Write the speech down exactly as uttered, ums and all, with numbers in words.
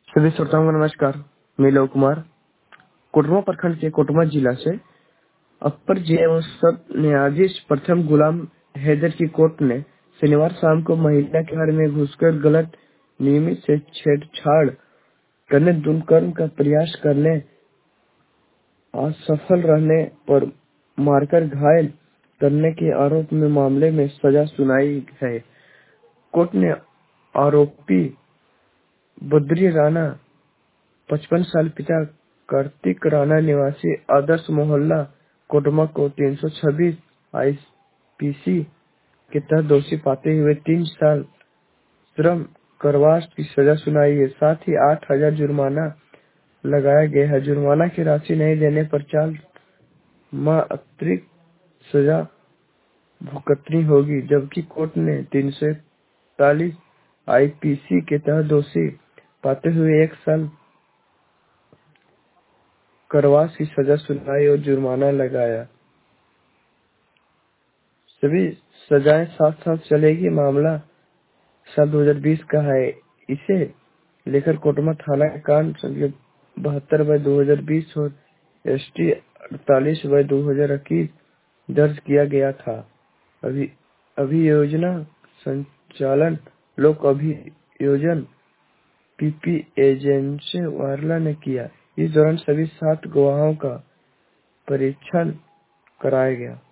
सभी श्रोताओं को नमस्कार। मैं लव कुमार कोटरमा प्रखंड के कोटरमा जिला से अपर जेएम न्यायाधीश प्रथम गुलाम हैदर की कोर्ट ने शनिवार शाम को महिला के घर में घुसकर गलत नियमित से छेड़छाड़ करने दुष्कर्म का प्रयास करने असफल रहने पर मारकर घायल करने के आरोप में मामले में सजा सुनाई है। कोर्ट ने आरोपी बद्री राणा पचपन साल पिता कार्तिक राणा निवासी आदर्श मोहल्ला कोटमा को तीन सौ छब्बीस आईपीसी के तहत दोषी पाते हुए तीन साल श्रम कारावास की सजा सुनाई है। साथ ही आठ हजार जुर्माना लगाया गया है। जुर्माना की राशि नहीं देने पर चार माह अतिरिक्त सजा भुगतनी होगी, जबकि कोर्ट ने तीन सौ इकतालीस आईपीसी के तहत दोषी पाते हुए एक साल कारावास की सजा सुनाई और जुर्माना लगाया। सभी सजाएं साथ साथ चलेगी। मामला साल दो हज़ार बीस का है। इसे लेकर कोटमा थाना कांड संख्या बहत्तर बाई दो हजार बीस और एस टी अड़तालीस बाई दो हजार इक्कीस दर्ज किया गया था। अभी अभियोजना संचालन लोक अभियोजन पीपी एजेंसी वारला ने किया। इस दौरान सभी सात गवाहों का परीक्षण कराया गया।